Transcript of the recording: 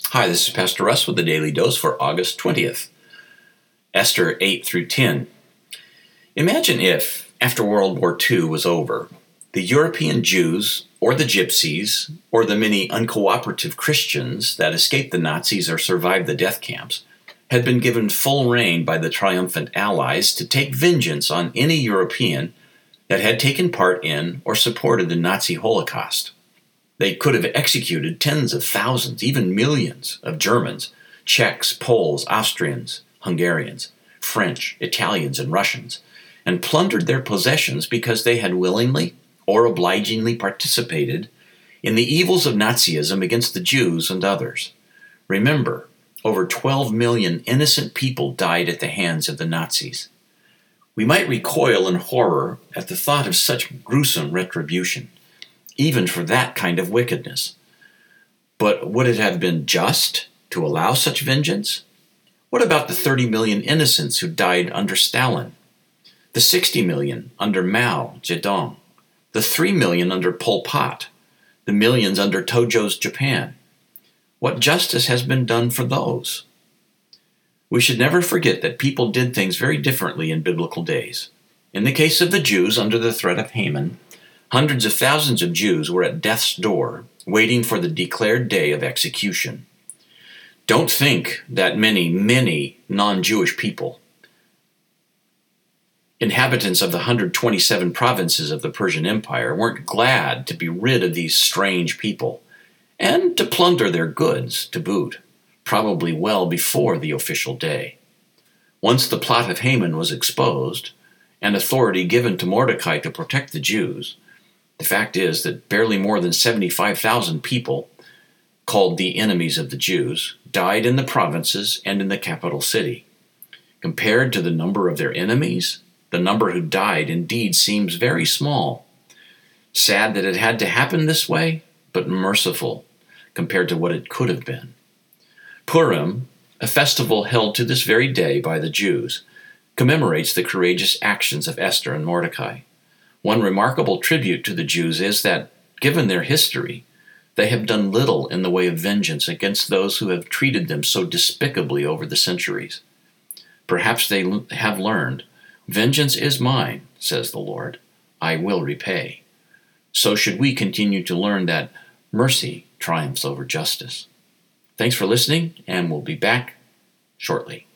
Hi, this is Pastor Russ with the Daily Dose for August 20th. Esther 8 through 10. Imagine if, after World War II was over, the European Jews, or the Gypsies, or the many uncooperative Christians that escaped the Nazis or survived the death camps, had been given full reign by the triumphant Allies to take vengeance on any European that had taken part in or supported the Nazi Holocaust. They could have executed tens of thousands, even millions, of Germans, Czechs, Poles, Austrians, Hungarians, French, Italians, and Russians, and plundered their possessions because they had willingly or obligingly participated in the evils of Nazism against the Jews and others. Remember, over 12 million innocent people died at the hands of the Nazis. We might recoil in horror at the thought of such gruesome retribution, even for that kind of wickedness. But would it have been just to allow such vengeance? What about the 30 million innocents who died under Stalin? The 60 million under Mao Zedong? The 3 million under Pol Pot? The millions under Tojo's Japan? What justice has been done for those? We should never forget that people did things very differently in biblical days. In the case of the Jews under the threat of Haman, hundreds of thousands of Jews were at death's door, waiting for the declared day of execution. Don't think that many non-Jewish people, inhabitants of the 127 provinces of the Persian Empire, weren't glad to be rid of these strange people, and to plunder their goods to boot, probably well before the official day. Once the plot of Haman was exposed, and authority given to Mordecai to protect the Jews, the fact is that barely more than 75,000 people, called the enemies of the Jews, died in the provinces and in the capital city. Compared to the number of their enemies, the number who died indeed seems very small. Sad that it had to happen this way, but merciful compared to what it could have been. Purim, a festival held to this very day by the Jews, commemorates the courageous actions of Esther and Mordecai. One remarkable tribute to the Jews is that, given their history, they have done little in the way of vengeance against those who have treated them so despicably over the centuries. Perhaps they have learned, "Vengeance is mine, says the Lord. I will repay." So should we continue to learn that mercy triumphs over justice. Thanks for listening, and we'll be back shortly.